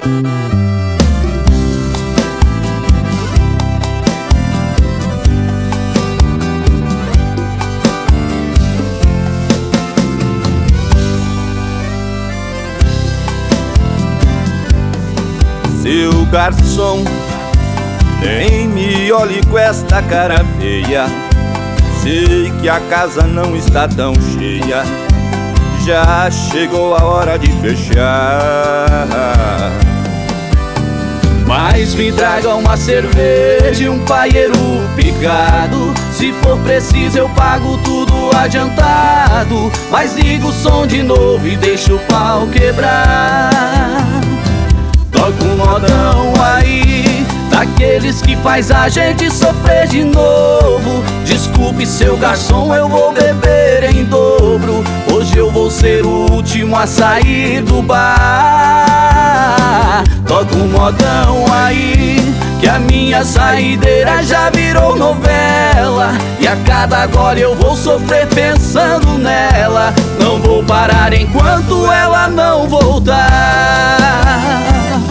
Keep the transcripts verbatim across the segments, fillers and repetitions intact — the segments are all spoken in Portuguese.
Seu garçom, nem me olhe com esta cara feia. Sei que a casa não está tão cheia, já chegou a hora de fechar. Mas me traga uma cerveja e um paieiro picado. Se for preciso eu pago tudo adiantado. Mas liga o som de novo e deixa o pau quebrar. Toca um modão aí, daqueles que faz a gente sofrer de novo. Desculpe, seu garçom, eu vou beber em dobro. Hoje eu vou ser o último a sair do bar. Toca um modão aí, que a minha saideira já virou novela. E a cada gole eu vou sofrer pensando nela. Não vou parar enquanto ela não voltar.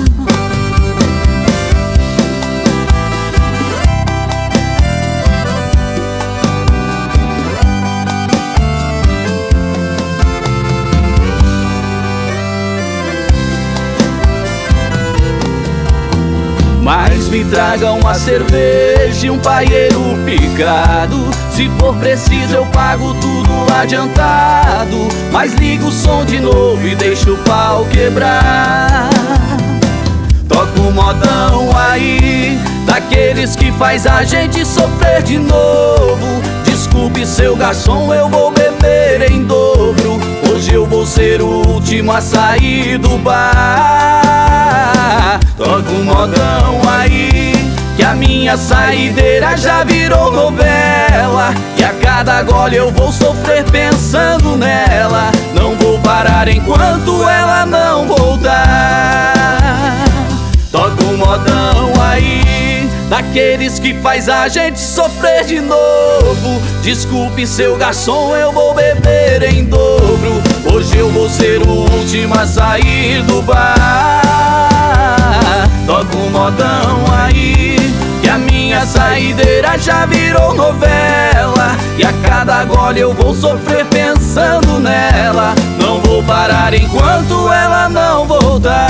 Mas me traga uma cerveja e um paieiro picado. Se for preciso eu pago tudo adiantado. Mas liga o som de novo e deixa o pau quebrar. Toca um modão aí, daqueles que faz a gente sofrer de novo. Desculpe, seu garçom, eu vou beber em dobro. Hoje eu vou ser o último a sair do bar. Toca um modão aí, que a minha saideira já virou novela. E a cada gole eu vou sofrer pensando nela. Não vou parar enquanto ela não voltar. Toca um modão aí, daqueles que faz a gente sofrer de novo. Desculpe, seu garçom, eu vou beber em dobro. Hoje eu vou ser o último a sair do bar. Toca um modão aí, que a minha saideira já virou novela. E a cada gole eu vou sofrer pensando nela. Não vou parar enquanto ela não voltar.